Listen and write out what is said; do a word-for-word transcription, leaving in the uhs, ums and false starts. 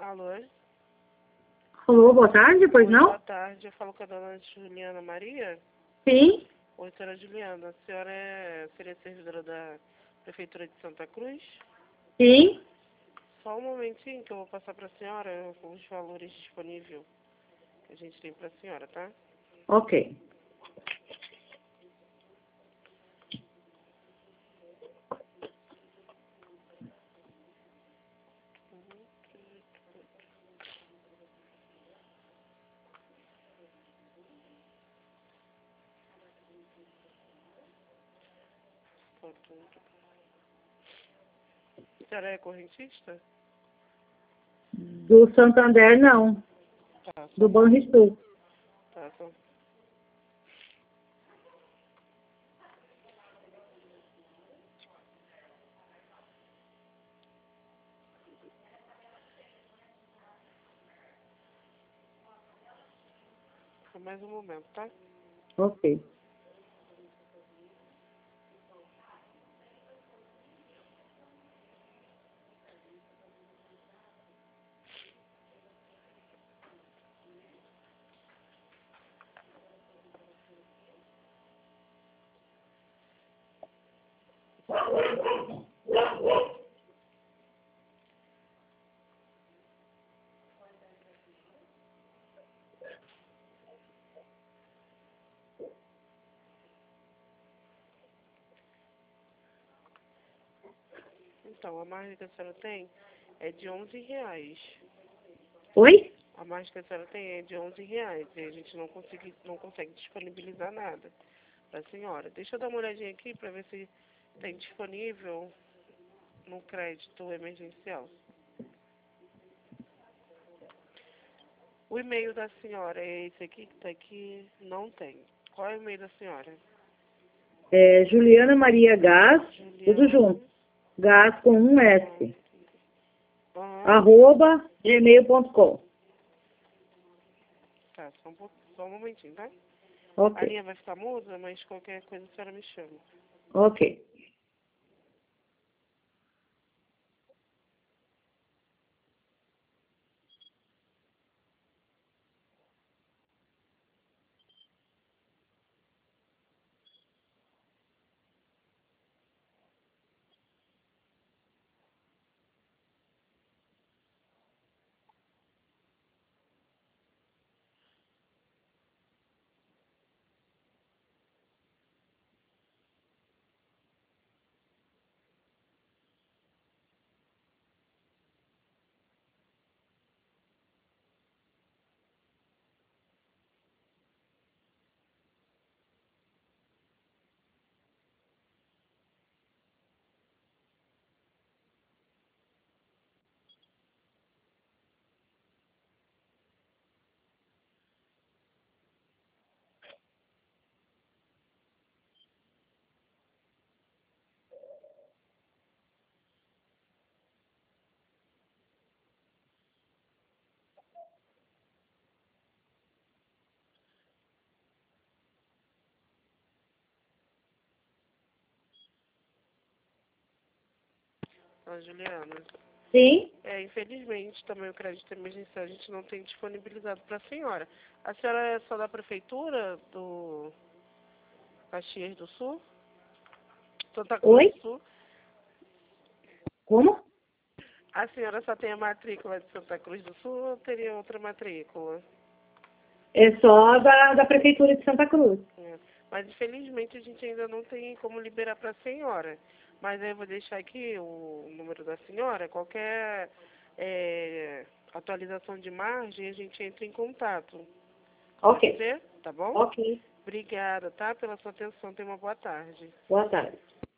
Alô? Alô, boa tarde, pois Oi, não? boa tarde. Eu falo com a dona Juliana Maria. Sim, Oi, senhora Juliana. A senhora é, seria servidora da Prefeitura de Santa Cruz? sim. Só um momentinho que eu vou passar para a senhora os valores disponíveis que a gente tem para a senhora, tá? Ok. A senhora é correntista? Do Santander, não. Tá, só Do um pouquinho. Banrisul. Tá, só. Só mais um momento, tá? Ok. Então, a margem que a senhora tem é de onze reais. Oi? A margem que a senhora tem é de onze reais e a gente não consegue, não consegue disponibilizar nada para a senhora. Deixa eu dar uma olhadinha aqui para ver se tem disponível no crédito emergencial. O e-mail da senhora é esse aqui que está aqui? Não tem. Qual é o e-mail da senhora? É Juliana Maria Gás, tudo junto. Juliana. Gás com um S. Aham. Arroba gmail ponto com. Tá, só um, pouco, só um momentinho, tá? A Ok. linha vai ficar muda, mas qualquer coisa a senhora me chama. Ok. Ah, Juliana. Sim? É, infelizmente, também o crédito emergencial a gente não tem disponibilizado para a senhora. A senhora é só da prefeitura do Caxias do Sul? Santa Cruz Oi? do Sul? Como? A senhora só tem a matrícula de Santa Cruz do Sul ou teria outra matrícula? É só da, da Prefeitura de Santa Cruz. É. Mas infelizmente a gente ainda não tem como liberar para a senhora. Mas aí eu vou deixar aqui o número da senhora. Qualquer é, atualização de margem, a gente entra em contato. Ok. Pode ser? Tá bom? Ok. Obrigada, tá? Pela sua atenção. Tenha uma boa tarde. Boa tarde.